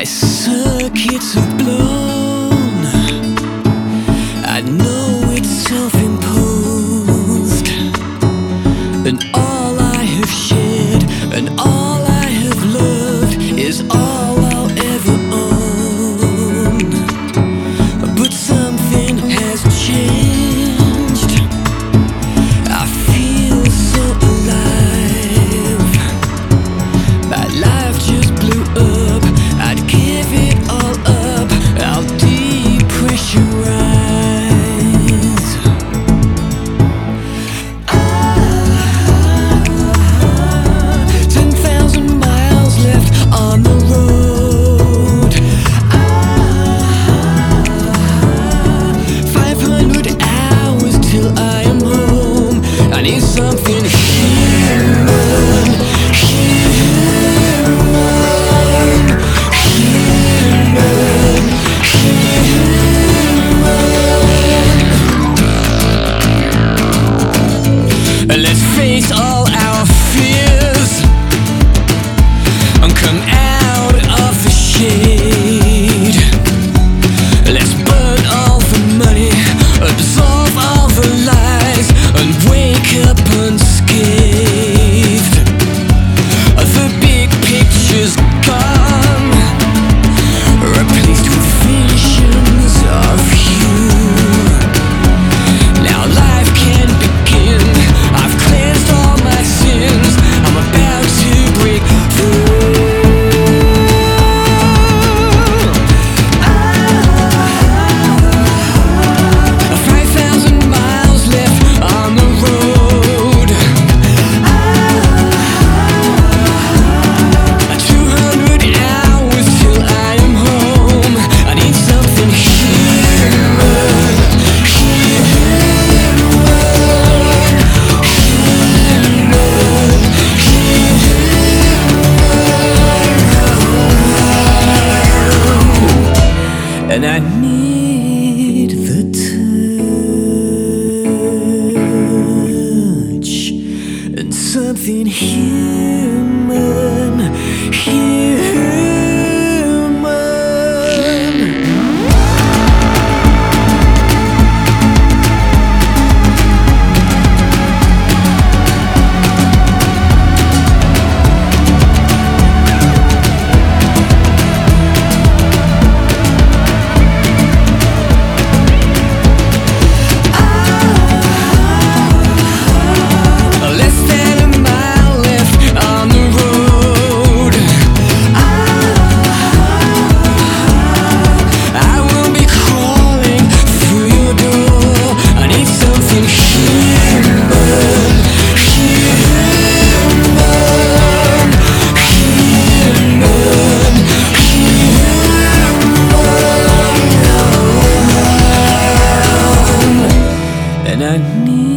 My circuits are blown. I know it's self-imposed, and all I have shared and all I have loved is all I'll ever own. But something has changed. I feel so alive. My life just blew up. I'd give it all up. I'll depressurize. 10,000 miles left on the road. 500 hours till I am home. I need something human, let's face all our fears and come out of the shade. Let's burn all the money, absorb all the lies, and wake up unscathed. The big picture's gone, replaced with visions of you. Now life can begin. I've cleansed all my sins. I'm about to break through. 5,000 miles left on the road. 200 hours till I am home. I need something human, and I need the touch and something human, less than a mile left on the road. I will be crawling through your door. I need something human, and I need